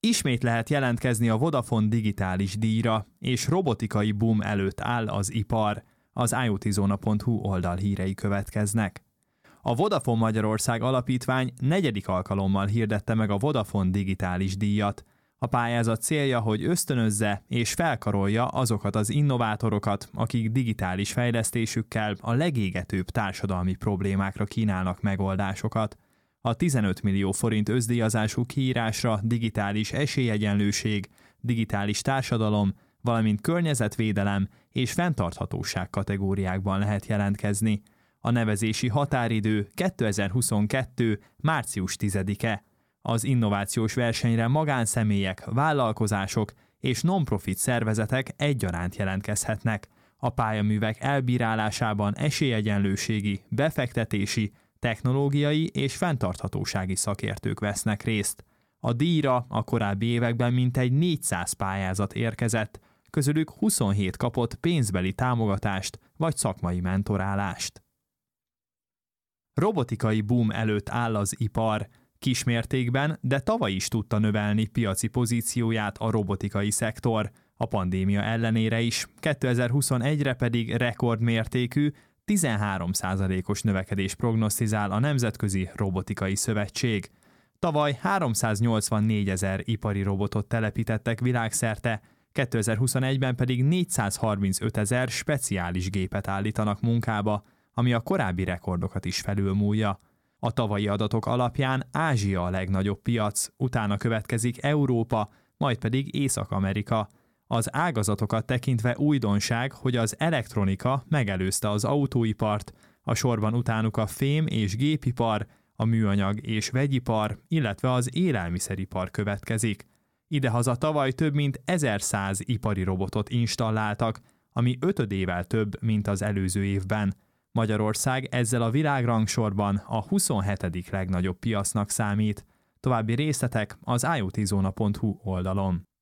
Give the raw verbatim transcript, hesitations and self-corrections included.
Ismét lehet jelentkezni a Vodafone digitális díjra, és robotikai boom előtt áll az ipar. Az iotizona pont hu oldal hírei következnek. A Vodafone Magyarország Alapítvány negyedik alkalommal hirdette meg a Vodafone digitális díjat. A pályázat célja, hogy ösztönözze és felkarolja azokat az innovátorokat, akik digitális fejlesztésükkel a legégetőbb társadalmi problémákra kínálnak megoldásokat. A tizenöt millió forint összdíjazású kiírásra digitális esélyegyenlőség, digitális társadalom, valamint környezetvédelem és fenntarthatóság kategóriákban lehet jelentkezni. A nevezési határidő kétezer-huszonkettő. március tizedike. Az innovációs versenyre magánszemélyek, vállalkozások és non-profit szervezetek egyaránt jelentkezhetnek. A pályaművek elbírálásában esélyegyenlőségi, befektetési, technológiai és fenntarthatósági szakértők vesznek részt. A díjra a korábbi években mintegy négyszáz pályázat érkezett, közülük huszonhét kapott pénzbeli támogatást vagy szakmai mentorálást. Robotikai boom előtt áll az ipar. Kismértékben, de tavaly is tudta növelni piaci pozícióját a robotikai szektor, a pandémia ellenére is, kétezer-huszonegyre pedig rekordmértékű, tizenhárom százalékos növekedés prognosztizál a Nemzetközi Robotikai Szövetség. Tavaly háromszáznyolcvannégyezer ipari robotot telepítettek világszerte, kétezer-huszonegyben pedig négyszázharmincötezer speciális gépet állítanak munkába, ami a korábbi rekordokat is felülmúlja. A tavalyi adatok alapján Ázsia a legnagyobb piac, utána következik Európa, majd pedig Észak-Amerika. Az ágazatokat tekintve újdonság, hogy az elektronika megelőzte az autóipart, a sorban utánuk a fém- és gépipar, a műanyag- és vegyipar, illetve az élelmiszeripar következik. Idehaza tavaly több mint ezerszáz ipari robotot installáltak, ami ötödével több, mint az előző évben. Magyarország ezzel a világrangsorban a huszonhetedik legnagyobb piacnak számít. További részletek az iotizona pont hu oldalon.